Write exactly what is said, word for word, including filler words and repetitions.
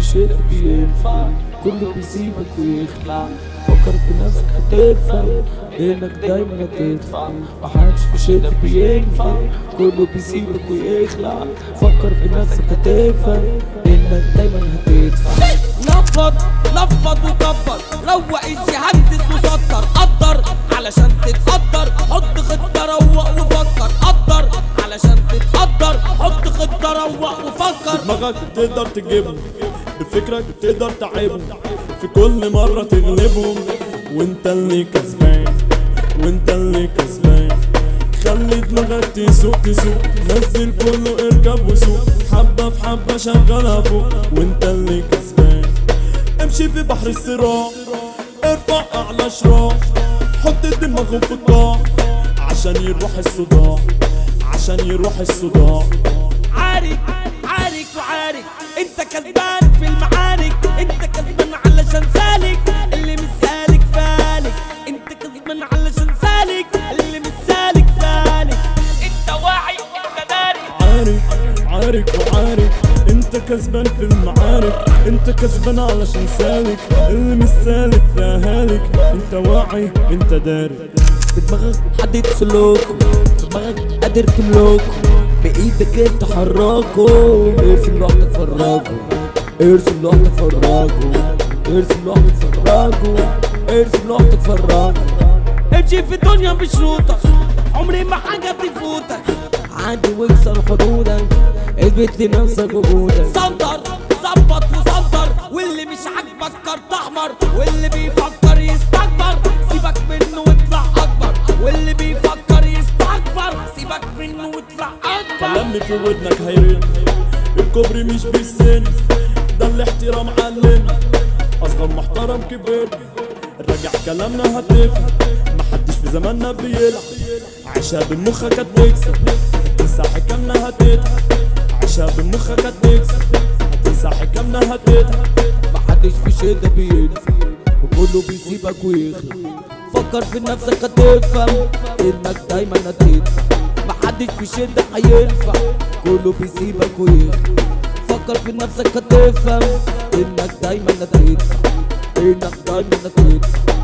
شيء بينفع، كله بيسيبك ويخلع. فكر بنفسك هتفهم انك دايما هتدفع، محدش في شيء بينفع، كله بيسيبك ويخلع. فكر بنفسك هتفهم انك دايما هتدفع. نفض نفض وكبر، روق ايدي هندس وسكر. قدر علشان تتقدر، حط خطة روق وفكر. قدر علشان تتقدر، حط خطة روق وفكر. دماغك تقدر تجيبهم، بفكرك تقدر تعيبهم، في كل مرة تغلبهم، وانت اللي كسبان وانت اللي كسبان. خلي دماغك تسوق تسوق، نزل كله اركب وسوق، حبة في حبة شغلها فوق، وانت اللي كسبان. امشي في بحر الصراع، ارفع اعلى شراع، حط دماغهم في القاع عشان يروح الصداع، عشان يروح الصداع. عارك عارك وعارك، انت كسبان في المعارك. انت كسبان علشان سالك، اللي مش سالك فالك. انت كسبان علشان سالك، اللي مش سالك فالك. انت واعي انت داري. عارك عارك وعارك، انت كسبان في المعارك. انت كسبان علشان سالك، اللي مش سالك فهالك. انت واعي انت داري. بدماغك حدد سلوكه، بدماغك قادر تملكه، بإيدك انت حركه. ارسم لوحدك فراجه، ارسم لوحدك فراجه، ارسم لوحدك فراجه، ارسم لوحدك فراجه. امشي في الدنيا بشروطك، عمري ما حاجة تفوتك. عدي واكسر حدودك، اثبت لنفسك وجودك. صدر ظبط وصدر، واللي مش عاجبك كارت احمر. واللي بيفكر يستكبر، سيبك منه واطلع اكبر. واللي بيفكر يستكبر، سيبك منه واطلع اكبر. كلامي في ودنك هيرن، الكوبري مش بالسن، ده الاحترام علمنا، اصغر محترم كبر. راجع كلامنا هتفهم، محدش في زماننا بيلعب، عيشها بمخك هتكسب، هتنسى حكامنا هتتعب. عيشها بمخك هتكسب، هتنسى حكامنا هتتعب. محدش في شدة بينفع، وكله بيسيبك ويخلع. فكر في نفسك هتفهم انك دايما هتدفع، محدش في شدة هينفع، كله بيسيبك ويخلع. فكر في نفسك هتفهم انك دايما هتدفع، انك دايما هتدفع.